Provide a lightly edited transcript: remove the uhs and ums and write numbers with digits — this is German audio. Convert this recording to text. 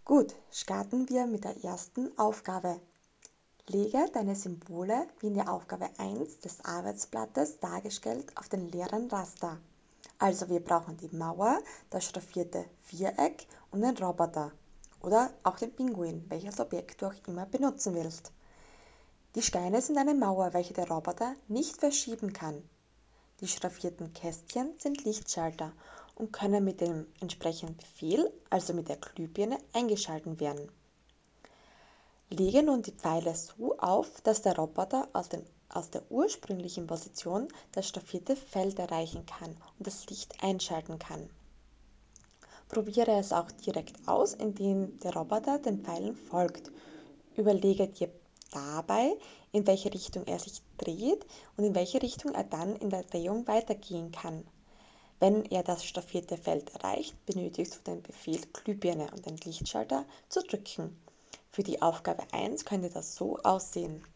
Gut, starten wir mit der ersten Aufgabe. Lege deine Symbole wie in der Aufgabe 1 des Arbeitsblattes dargestellt auf den leeren Raster. Also wir brauchen die Mauer, das schraffierte Viereck und den Roboter oder auch den Pinguin, welches Objekt du auch immer benutzen willst. Die Steine sind eine Mauer, welche der Roboter nicht verschieben kann. Die schraffierten Kästchen sind Lichtschalter und können mit dem entsprechenden Befehl, also mit der Glühbirne, eingeschaltet werden. Lege nun die Pfeile so auf, dass der Roboter aus der ursprünglichen Position das schraffierte Feld erreichen kann und das Licht einschalten kann. Probiere es auch direkt aus, indem der Roboter den Pfeilen folgt. Überlege dir dabei, in welche Richtung er sich dreht und in welche Richtung er dann in der Drehung weitergehen kann. Wenn er das staffierte Feld erreicht, benötigst du den Befehl Glühbirne und den Lichtschalter zu drücken. Für die Aufgabe 1 könnte das so aussehen.